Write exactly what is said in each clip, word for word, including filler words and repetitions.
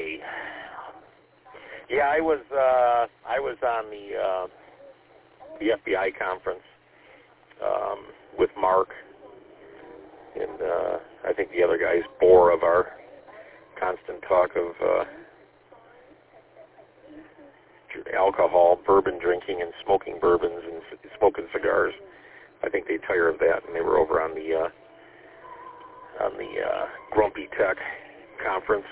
Okay. Yeah, I was uh, I was on the uh, the F B I conference um, with Mark, and uh, I think the other guys bore of our constant talk of uh, alcohol, bourbon drinking, and smoking bourbons and c- smoking cigars. I think they tire of that, and they were over on the uh, on the uh, Grumpy Tech conference.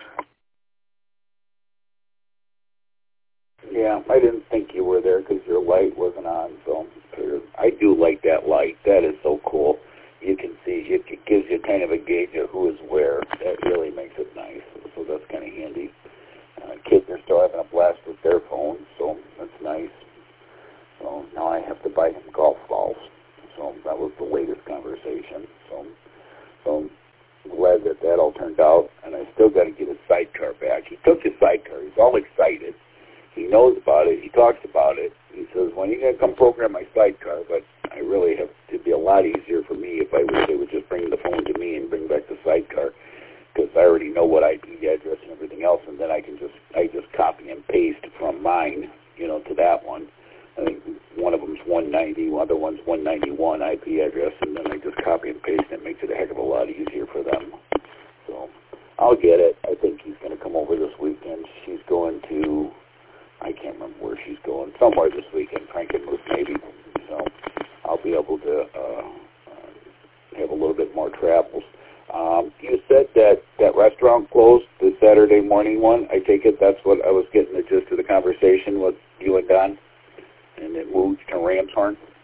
Yeah, I didn't think you were there because your light wasn't on. So I do like that light. That is so cool. You can see it, it gives you kind of a gauge of who is where. That really makes it nice. So that's kind of handy. Uh, kids are still having a blast with their phones, so that's nice. So now I have to buy him golf balls. So that was the latest conversation. So, so I'm glad that that all turned out. And I still got to get his sidecar back. He took his sidecar. He's all excited. He knows about it. He talks about it. He says, when are you going to come program my sidecar? But I really have, it'd be a lot easier for me if I wish they would just bring the phone to me and bring back the sidecar, because I already know what I P address and everything else, and then I can just, I just copy and paste from mine, you know, to that one. I think one of them's one ninety, the other one's one ninety-one I P address, and then I just copy and paste, and it makes it a heck of a lot easier for them. So I'll get it. I think he's going to come over this weekend. She's going to, I can't remember where she's going, somewhere this weekend, Frankenmuth maybe. So I'll be able to uh, uh, have a little bit more travels. Um, you said that that restaurant closed, the Saturday morning one. I take it that's what I was getting the gist of the conversation with you and Don, and it moved to Ramshorn.